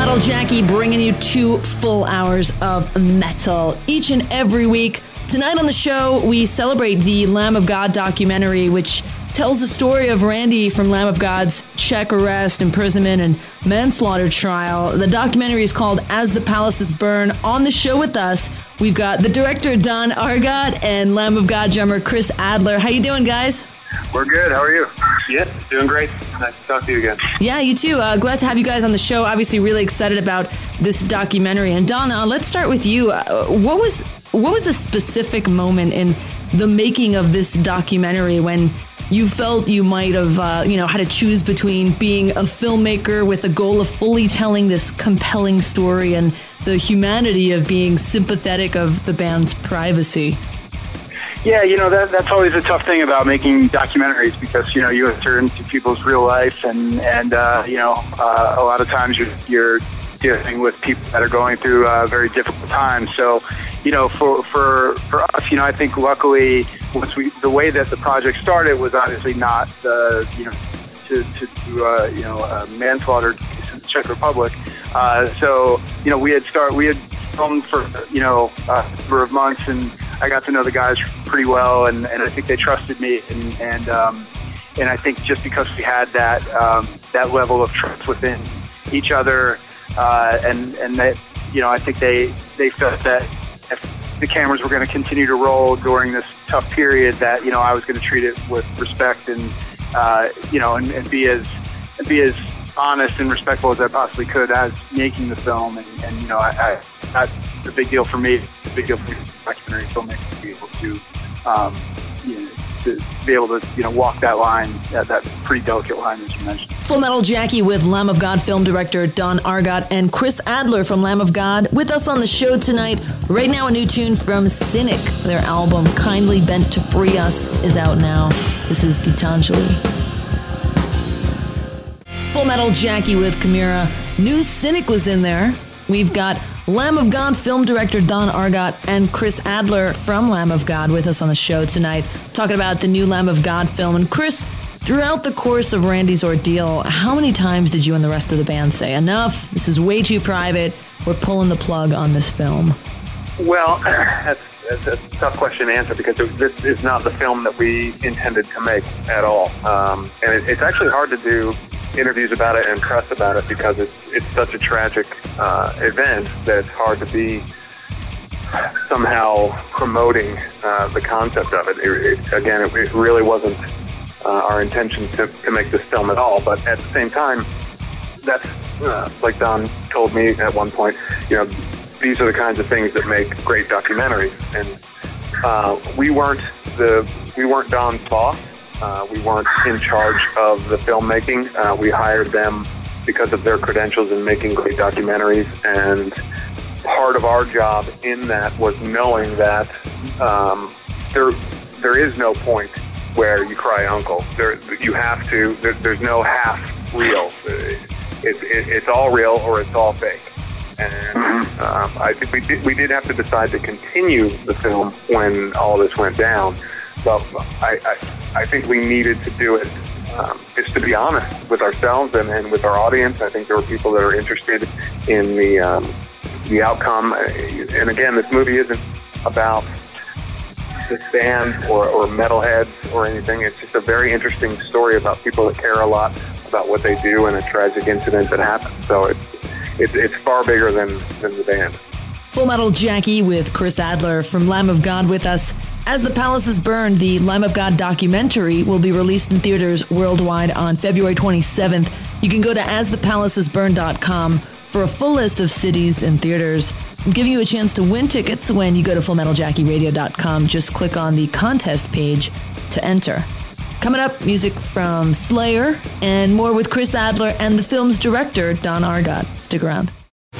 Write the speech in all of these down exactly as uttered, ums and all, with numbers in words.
Metal Jackie bringing you two full hours of metal each and every week. Tonight on the show, we celebrate the Lamb of God documentary, which tells the story of Randy from Lamb of God's Czech arrest, imprisonment, and manslaughter trial. The documentary is called As the Palaces Burn. On the show with us, we've got the director, Don Argot, and Lamb of God drummer, Chris Adler. How you doing, guys? We're good. How are you? Yeah, doing great. Nice to talk to you again. Yeah, you too. Uh, glad to have you guys on the show. Obviously, really excited about this documentary. And Don, uh, let's start with you. Uh, what was what was the specific moment in the making of this documentary when you felt you might have, uh, you know, had to choose between being a filmmaker with the goal of fully telling this compelling story and the humanity of being sympathetic of the band's privacy? Yeah, you know, that that's always a tough thing about making documentaries because, you know, you enter into people's real life and, and uh, you know, uh, a lot of times you're, you're dealing with people that are going through uh, very difficult times. So, you know, for, for, for us, you know, I think luckily once we, the way that the project started was obviously not the, you know, to, to do, uh, you know, a manslaughter case in the Czech Republic. Uh, so, you know, we had start, we had filmed for, you know, a number of months and I got to know the guys pretty well, and, and I think they trusted me, and and um, and I think just because we had that um, that level of trust within each other, uh, and and that, you know, I think they they felt that if the cameras were going to continue to roll during this tough period, that, you know, I was going to treat it with respect and uh, you know and, and be as and be as honest and respectful as I possibly could as making the film, and, and you know I, I that's a big deal for me. It's a big deal for me. Documentary filmmaker to be able to, um, you know, to be able to, you know, walk that line, that, that pretty delicate line as you mentioned. Full Metal Jackie with Lamb of God film director Don Argot and Chris Adler from Lamb of God with us on the show tonight. Right now, a new tune from Cynic. Their album Kindly Bent to Free Us is out now. This is Gitanjali. Full Metal Jackie with Chimera. New Cynic was in there. We've got Lamb of God film director Don Argot and Chris Adler from Lamb of God with us on the show tonight, talking about the new Lamb of God film. And Chris, throughout the course of Randy's ordeal, how many times did you and the rest of the band say, enough, this is way too private, we're pulling the plug on this film? Well, that's, that's a tough question to answer because it, this is not the film that we intended to make at all. Um, and it, it's actually hard to do interviews about it and press about it because it's it's such a tragic uh, event that it's hard to be somehow promoting uh, the concept of it. it, it again, it, it really wasn't uh, our intention to, to make this film at all. But at the same time, that's uh, like Don told me at one point. You know, these are the kinds of things that make great documentaries, and uh, we weren't the we weren't Don's boss. Uh, we weren't in charge of the filmmaking. Uh, we hired them because of their credentials in making great documentaries, and part of our job in that was knowing that um, there there is no point where you cry uncle. There, you have to. There, there's no half real. It, it, it's all real or it's all fake. And um, I think we did we did have to decide to continue the film when all this went down. But I, I, I think we needed to do it um, just to be honest with ourselves and, and with our audience. I think there were people that are interested in the um, the outcome. And again, this movie isn't about this band or, or metalheads or anything. It's just a very interesting story about people that care a lot about what they do and a tragic incident that happened. So it's it's, it's far bigger than, than the band. Full Metal Jackie with Chris Adler from Lamb of God with us. As the Palaces Burn, the Lamb of God documentary will be released in theaters worldwide on February twenty-seventh. You can go to as the palaces burn dot com for a full list of cities and theaters. I'm giving you a chance to win tickets when you go to full metal jackie radio dot com. Just click on the contest page to enter. Coming up, music from Slayer and more with Chris Adler and the film's director, Don Argot. Stick around.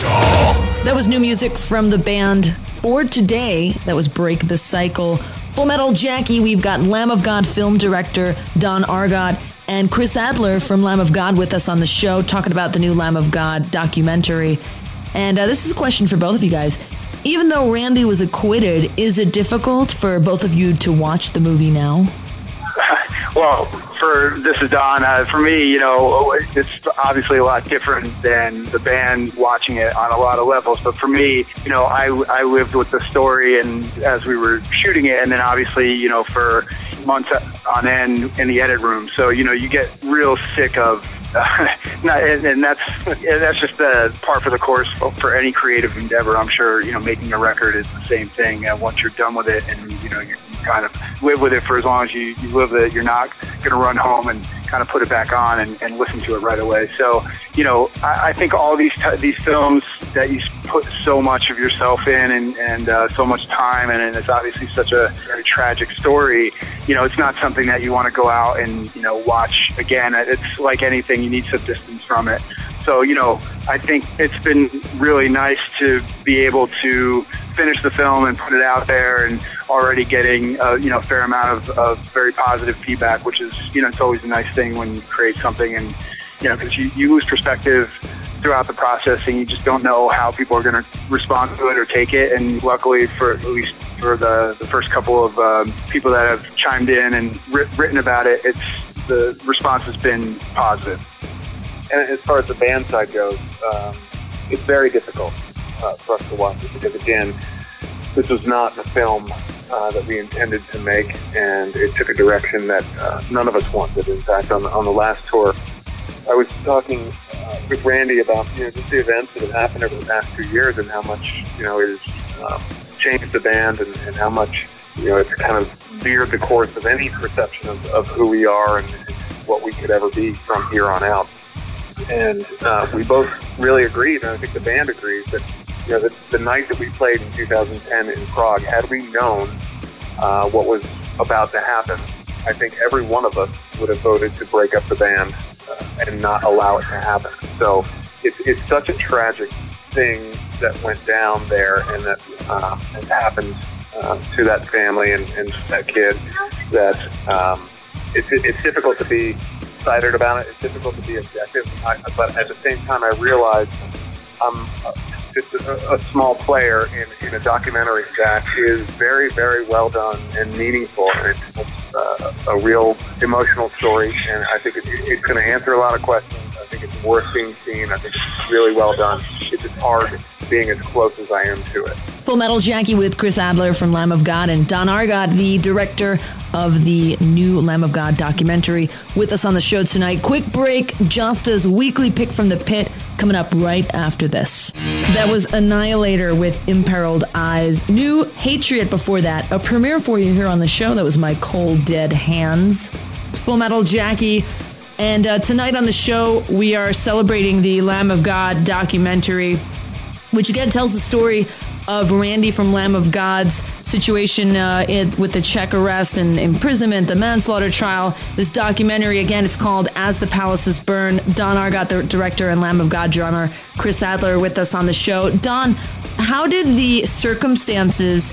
That was new music from the band For Today. That was Break the Cycle. Full Metal Jackie, we've got Lamb of God film director Don Argot and Chris Adler from Lamb of God with us on the show, talking about the new Lamb of God documentary. And uh, this is a question for both of you guys. Even though Randy was acquitted, is it difficult for both of you to watch the movie now? Well, for This Is Don, uh, for me, you know, it's obviously a lot different than the band watching it on a lot of levels. But for me, you know, I, I lived with the story and as we were shooting it, and then obviously, you know, for months on end in the edit room. So, you know, you get real sick of Uh, not, and, and that's and that's just the par for the course for any creative endeavor. I'm sure, you know, making a record is the same thing. Uh, once you're done with it, and you know, you kind of live with it for as long as you, you live with it, you're not going to run home and kind of put it back on and, and listen to it right away. So, you know, I, I think all these t- these films that you put so much of yourself in and, and uh, so much time in, and it's obviously such a very tragic story. You know, it's not something that you want to go out and, you know, watch again. It's like anything, you need some distance from it. So, you know, I think it's been really nice to be able to finish the film and put it out there and already getting, uh, you know, a fair amount of, of very positive feedback, which is, you know, it's always a nice thing when you create something and, you know, because you, you lose perspective throughout the process and you just don't know how people are going to respond to it or take it. And luckily, for at least for the, the first couple of um, people that have chimed in and ri- written about it, it's the response has been positive. And as far as the band side goes, um, it's very difficult uh, for us to watch it because, again, this was not the film uh, that we intended to make, and it took a direction that uh, none of us wanted. In fact, on the, on the last tour, I was talking uh, with Randy about, you know, just the events that have happened over the past few years and how much, you know, it has um, changed the band and, and how much, you know, it's kind of veered the course of any perception of, of who we are and, and what we could ever be from here on out. And uh, we both really agreed, and I think the band agrees, that, you know, the, the night that we played in two thousand ten in Prague, had we known uh, what was about to happen, I think every one of us would have voted to break up the band uh, and not allow it to happen. So it's, it's such a tragic thing that went down there and that uh, has happened uh, to that family and, and that kid that um, it's, it's difficult to be excited about it. It's difficult to be objective, I, but at the same time, I realize I'm just a, a small player in, in a documentary that is very, very well done and meaningful, and it's uh, a real emotional story, and I think it, it's going to answer a lot of questions. I think it's worth being seen. I think it's really well done. It's just hard being as close as I am to it. Full Metal Jackie with Chris Adler from Lamb of God and Don Argot, the director of the new Lamb of God documentary, with us on the show tonight. Quick break, Josta's weekly pick from the pit coming up right after this. That was Annihilator with Imperiled Eyes. New Hatriot before that. A premiere for you here on the show. That was My Cold Dead Hands. It's Full Metal Jackie. And uh, tonight on the show, we are celebrating the Lamb of God documentary, which again tells the story of Randy from Lamb of God's situation uh, in, with the Czech arrest and imprisonment, the manslaughter trial. This documentary, again, it's called As the Palaces Burn. Don Argot, the director, and Lamb of God drummer Chris Adler with us on the show. Don, how did the circumstances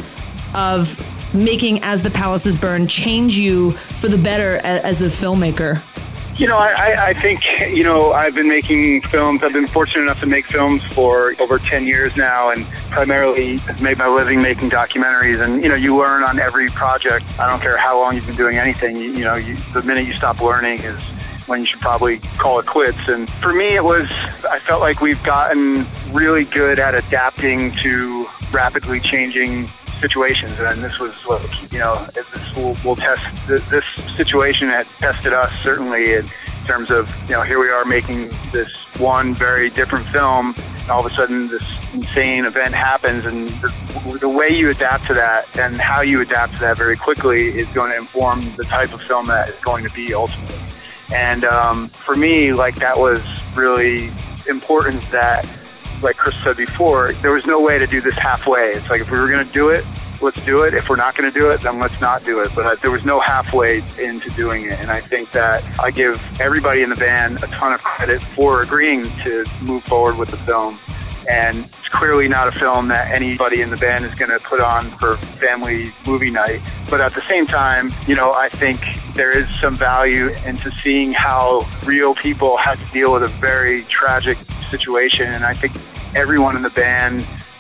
of making As the Palaces Burn change you for the better as a filmmaker? You know, I, I think, you know, I've been making films. I've been fortunate enough to make films for over ten years now, and primarily made my living making documentaries. And, you know, you learn on every project. I don't care how long you've been doing anything. You, you know, you, the minute you stop learning is when you should probably call it quits. And for me, it was, I felt like we've gotten really good at adapting to rapidly changing situations, and this was what, you know, this will, will test, this situation had tested us certainly in terms of, you know, here we are making this one very different film, and all of a sudden this insane event happens, and the, the way you adapt to that and how you adapt to that very quickly is going to inform the type of film that it's going to be ultimately. And um, for me, like, that was really important that, like Chris said before, there was no way to do this halfway. It's like, if we were going to do it, let's do it. If we're not going to do it, then let's not do it. But uh, there was no halfway into doing it. And I think that I give everybody in the band a ton of credit for agreeing to move forward with the film. And it's clearly not a film that anybody in the band is going to put on for family movie night. But at the same time, you know, I think there is some value into seeing how real people had to deal with a very tragic situation. And I think everyone in the band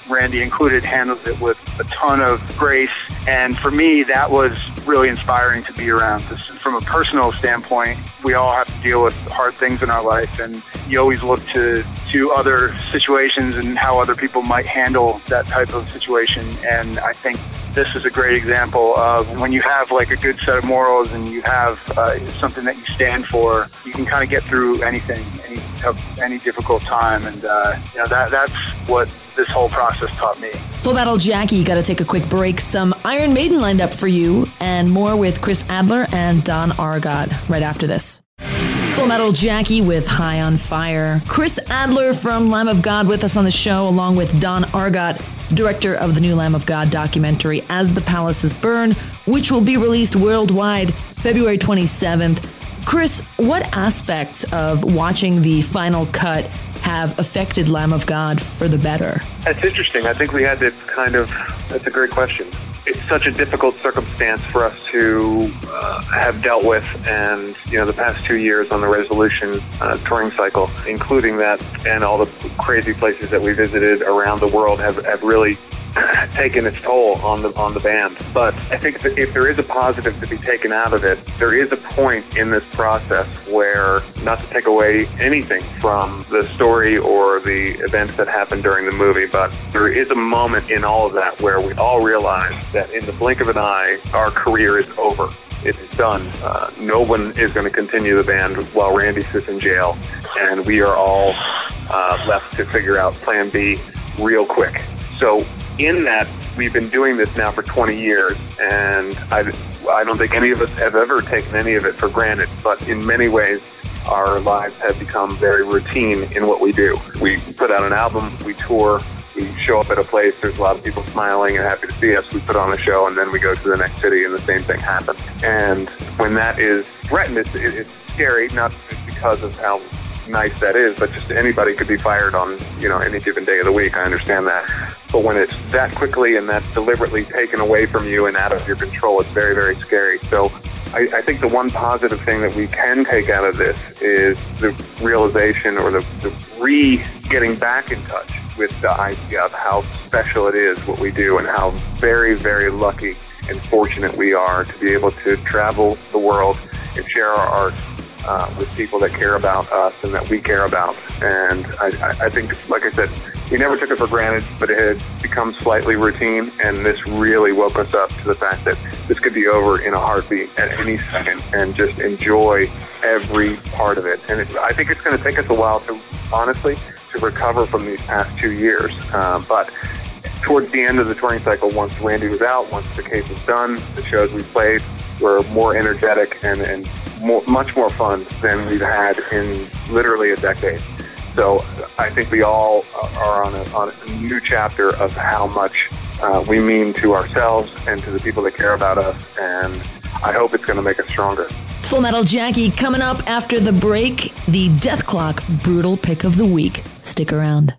Randy included, handles it with a ton of grace. And for me, that was really inspiring to be around. This, from a personal standpoint, we all have to deal with hard things in our life, and you always look to, to other situations and how other people might handle that type of situation. And I think this is a great example of when you have like a good set of morals and you have uh, something that you stand for, you can kind of get through anything, any tough, any difficult time. And uh, you know that that's what this whole process taught me. Full Metal Jackie, got to take a quick break. Some Iron Maiden lined up for you, and more with Chris Adler and Don Argot right after this. Full Metal Jackie with High on Fire. Chris Adler from Lamb of God with us on the show, along with Don Argot, director of the new Lamb of God documentary, As the Palaces Burn, which will be released worldwide February twenty-seventh. Chris, what aspects of watching the final cut have affected Lamb of God for the better? That's interesting. I think we had to kind of, that's a great question. It's such a difficult circumstance for us to uh, have dealt with, and you know, the past two years on the Resolution uh, touring cycle, including that and all the crazy places that we visited around the world, have, have really taken its toll on the on the band. But I think that if there is a positive to be taken out of it, there is a point in this process where, not to take away anything from the story or the events that happened during the movie, but there is a moment in all of that where we all realize that in the blink of an eye, our career is over. It's done. Uh, no one is going to continue the band while Randy sits in jail, and we are all uh, left to figure out Plan B real quick. So in that, we've been doing this now for twenty years, and I, I don't think any of us have ever taken any of it for granted, but in many ways, our lives have become very routine in what we do. We put out an album, we tour, we show up at a place, there's a lot of people smiling and happy to see us, we put on a show, and then we go to the next city and the same thing happens. And when that is threatened, it's, it's scary, not just because of how nice that is, but just anybody could be fired on, you know, any given day of the week. I understand that. But when it's that quickly and that deliberately taken away from you and out of your control, it's very, very scary. So I, I think the one positive thing that we can take out of this is the realization, or the, the re-getting back in touch with the idea of how special it is what we do, and how very, very lucky and fortunate we are to be able to travel the world and share our art Uh, with people that care about us and that we care about. And I, I think, like I said, we never took it for granted, but it had become slightly routine, and this really woke us up to the fact that this could be over in a heartbeat at any second, and just enjoy every part of it. And it, I think it's going to take us a while to, honestly, to recover from these past two years. Uh, but towards the end of the touring cycle, once Randy was out, once the case was done, the shows we played were more energetic and, and More, much more fun than we've had in literally a decade. So I think we all are on a, on a new chapter of how much uh, we mean to ourselves and to the people that care about us, and I hope it's going to make us stronger. Full Metal Jackie coming up after the break, the Death Clock Brutal Pick of the Week. Stick around.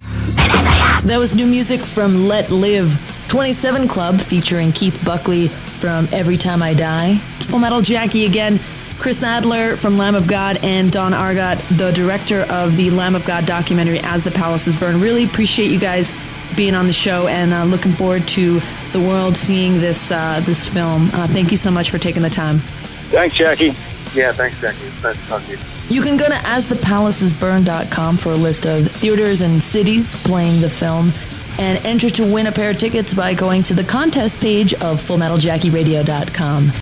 That was new music from Let Live, twenty-seven Club featuring Keith Buckley from Every Time I Die. Full Metal Jackie again. Chris Adler from Lamb of God and Don Argot, the director of the Lamb of God documentary, As the Palaces Burn. Really appreciate you guys being on the show, and uh, looking forward to the world seeing this uh, this film. Uh, thank you so much for taking the time. Thanks, Jackie. Yeah, thanks, Jackie. It's nice to talk to you. You can go to as the palaces burn dot com for a list of theaters and cities playing the film, and enter to win a pair of tickets by going to the contest page of full metal jackie radio dot com.